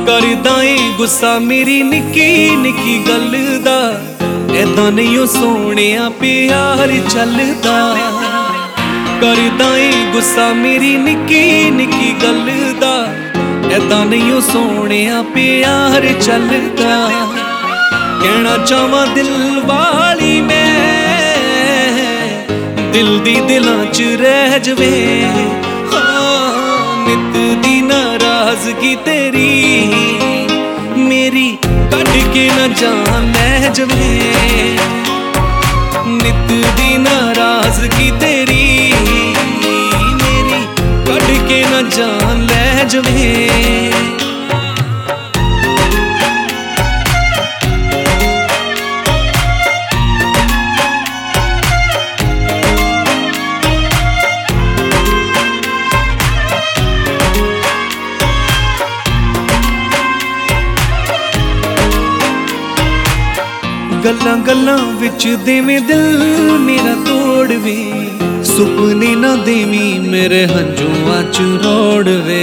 करदा ਏ गुस्सा मेरी निक्की निक्की गल दा, ऐदां नहीं ओ सोहणिया प्यार चलदा। करदा ਏ गुस्सा मेरी निक्की निक्की गल दा, ऐदां नहीं ओ सोहणिया प्यार चलदा। कहना चाहवां दिल वाली मैं, दिल दी दिलां च रह जवे। नित दी नाराजगी तेरी मेरी कट के न जान लै जवे। नित दी नाराजगी तेरी मेरी कट के न जान लै जवे। गल्लां गल्लां विच देवें दिल मेरा तोड़वे, सुपने ना देवी मेरे हंजुआं च रोड़वे।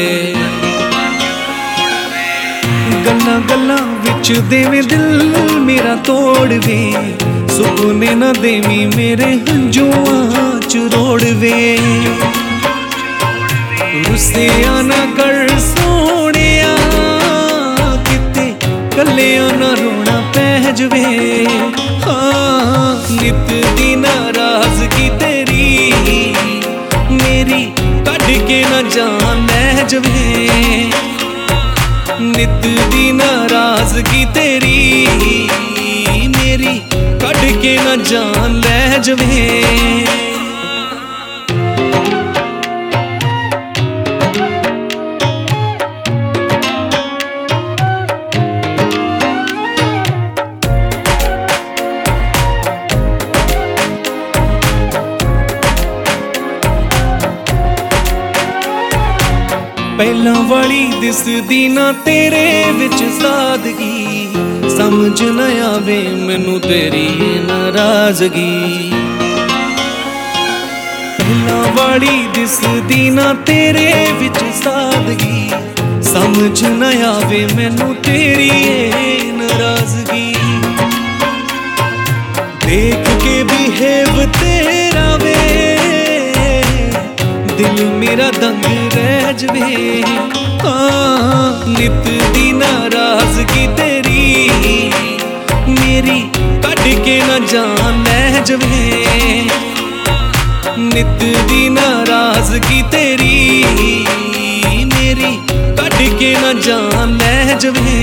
गल्लां गल्लां विच देवें दिल मेरा तोड़वे, सुपने ना देवी मेरे हंजुआं च रोड़वे। रुस्सिया ना कर सोहणिया, किते कल्लिया ना रोना पै जवे। नित दी नाराजगी तेरी मेरी कट के न जान लै जवे। नित दी नाराजगी तेरी मेरी कट के न जान लै जवे। पहला वाली दिसदी ना तेरे विच सादगी, समझ न आवे मैनू तेरी नाराजगी। पहला वाली दिसदी ना तेरे विच सादगी, समझ न आवे मैनू तेरी नाराजगी। देख के बिहेव तेरा वे, दिल मेरा दंग रह जवे। नित दी नाराजगी तेरी मेरी कट के न जान लै जवे। नित दी नाराजगी तेरी मेरी कट के न जान लै जवे।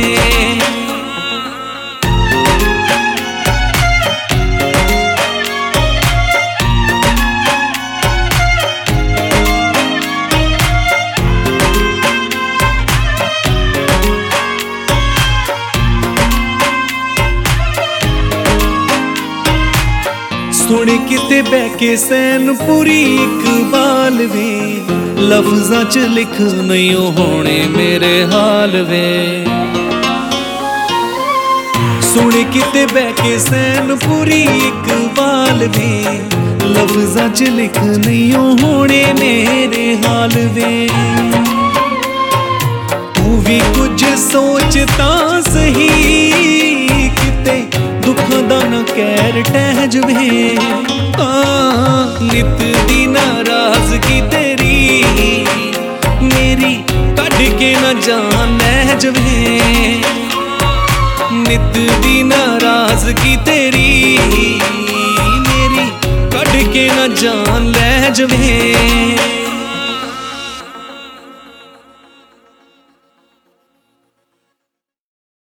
सुन किते बह के सैन पूरी इकबाल वे, लफ्जां च लिख नहीं होने मेरे हाल वे। सुन किते बह के सैन पूरी इकबाल वे, लफ्जां च लिख नहीं होने मेरे हाल वे। तू भी कुछ सोचता सही, किते दुखां दा ना कहर टह जवे। नित दी नाराजगी तेरी मेरी कट के न जान लै जवे। नित दी नाराजगी तेरी मेरी कट के न जान लै जवे।